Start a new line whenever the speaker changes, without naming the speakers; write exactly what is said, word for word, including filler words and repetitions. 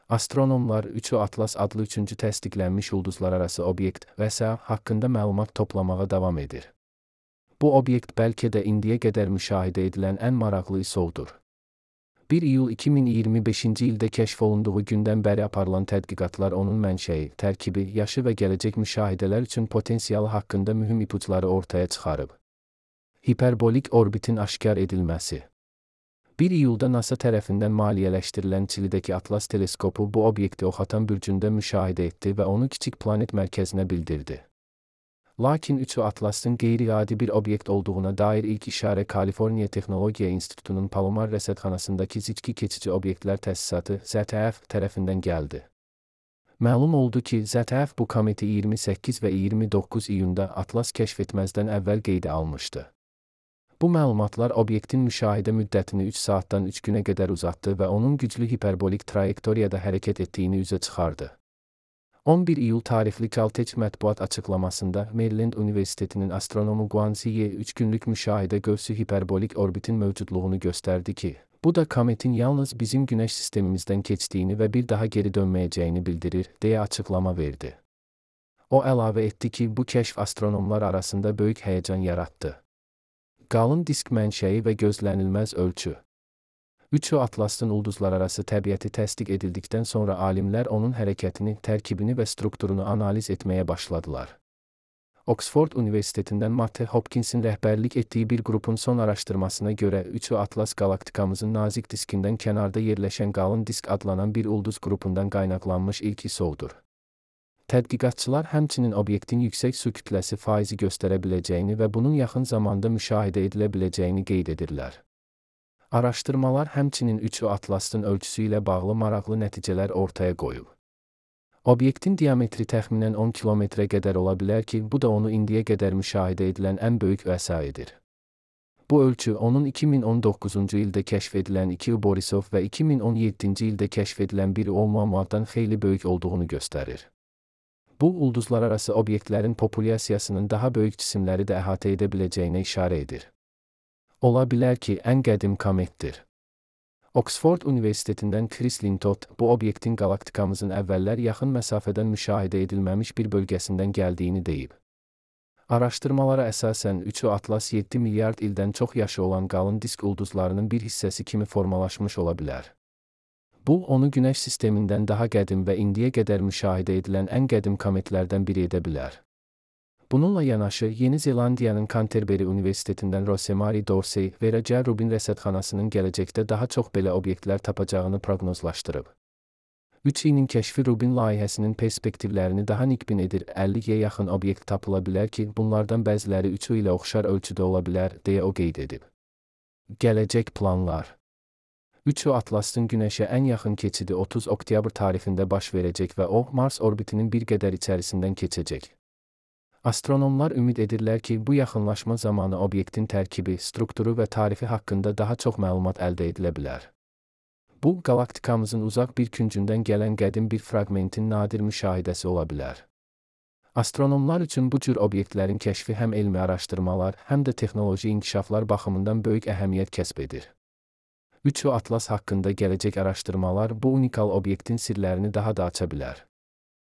Astronomlar Üçü Atlas adlı üçüncü təsdiqlənmiş ulduzlararası obyekt və s. haqqında məlumat toplamağa davam edir. Bu obyekt bəlkə də indiyə qədər müşahidə edilən ən maraqlı ISO'dur. bir iyul iki min iyirmi beşinci ildə kəşf olunduğu gündən bəri aparılan tədqiqatlar onun mənşəyi, tərkibi, yaşı və gələcək müşahidələr üçün potensialı haqqında mühüm ipuçları ortaya çıxarıb. Hiperbolik orbitin aşkar edilməsi. bir iyulda NASA tərəfindən maliyyələşdirilən Çilidəki Atlas teleskopu bu obyekti Oxatan bürcündə müşahidə etdi və onu kiçik planet mərkəzinə bildirdi. Lakin Üçü Atlasın qeyri-adi bir obyekt olduğuna dair ilk işarə Kaliforniya Texnologiya İnstitutunun Palomar rəsədxanasındakı Zicki Keçici Obyektlər Təsisatı Z T F tərəfindən gəldi. Məlum oldu ki, Z T F bu kometi iyirmi səkkiz və iyirmi doqquz iyunda Atlas kəşf etməzdən əvvəl qeydə almışdı. Bu məlumatlar obyektin müşahidə müddətini üç saatdan üç günə qədər uzatdı və onun güclü hiperbolik trayektoriyada hərəkət etdiyini üzə çıxardı. on bir iyul tarixli Caltech mətbuat açıqlamasında Maryland Universitetinin astronomu Guanxi üç günlük müşahidə qövsü hiperbolik orbitin mövcudluğunu göstərdi ki, bu da kometin yalnız bizim Günəş sistemimizdən keçdiyini və bir daha geri dönməyəcəyini bildirir, deyə açıqlama verdi. O əlavə etdi ki, bu kəşf astronomlar arasında böyük həyəcan yaratdı. Qalın disk mənşəyi və gözlənilməz ölçü. Üçü Atlasın ulduzlararası təbiəti təsdiq edildikdən sonra alimlər onun hərəkətini, tərkibini və strukturunu analiz etməyə başladılar. Oxford Universitetindən Matt Hopkinsin rəhbərlik etdiyi bir qrupun son araşdırmasına görə Üçü Atlas qalaktikamızın nazik diskindən kənarda yerləşən qalın disk adlanan bir ulduz qrupundan qaynaqlanmış ilk ISO'dur. Tədqiqatçılar həmçinin obyektin yüksək su kütləsi faizi göstərə biləcəyini və bunun yaxın zamanda müşahidə edilə biləcəyini qeyd edirlər. Araşdırmalar həmçinin Üçü Atlasın ölçüsü ilə bağlı maraqlı nəticələr ortaya qoyub. Obyektin diametri təxminən on kilometrə qədər ola bilər ki, bu da onu indiyə qədər müşahidə edilən ən böyük vəsaidir. Bu ölçü onun iki min on doqquzuncu ildə kəşf edilən iki U Borisov və iki min on yeddinci ildə kəşf edilən bir Oumuamua-dan xeyli böyük olduğunu göstərir. Bu, ulduzlararası obyektlərin populyasiyasının daha böyük cisimləri də əhatə edə biləcəyinə işarə edir. Ola bilər ki, ən qədim kometdir. Oxford Universitetindən Chris Lintott bu obyektin qalaktikamızın əvvəllər yaxın məsafədən müşahidə edilməmiş bir bölgəsindən gəldiyini deyib. Araşdırmalara əsasən Üçü Atlas yeddi milyard ildən çox yaşı olan qalın disk ulduzlarının bir hissəsi kimi formalaşmış ola bilər. Bu, onu Günəş sistemindən daha qədim və indiyə qədər müşahidə edilən ən qədim kometlərdən biri edə bilər. Bununla yanaşı, Yeni Zelandiyanın Canterbury Universitetindən Rosemary Dorsey və Roger Rubin rəsədxanasının gələcəkdə daha çox belə obyektlər tapacağını proqnozlaşdırıb. üç inin kəşfi Rubin layihəsinin perspektivlərini daha nikbin edir. əlliyə yaxın obyekt tapıla bilər ki, bunlardan bəziləri üçü ilə oxşar ölçüdə ola bilər, deyə o qeyd edib. Gələcək planlar. Üçü Atlasın Günəşə ən yaxın keçidi otuz oktyabr tarixində baş verəcək və o, Mars orbitinin bir qədər içərisindən keçəcək. Astronomlar ümid edirlər ki, bu yaxınlaşma zamanı obyektin tərkibi, strukturu və tarifi haqqında daha çox məlumat əldə edilə bilər. Bu, qalaktikamızın uzaq bir küncündən gələn qədim bir fraqmentin nadir müşahidəsi ola bilər. Astronomlar üçün bu cür obyektlərin kəşfi həm elmi araşdırmalar, həm də texnoloji inkişaflar baxımından böyük əhəmiyyət kəsb edir. Üçü Atlas haqqında gələcək araşdırmalar bu unikal obyektin sirlərini daha da aça bilər.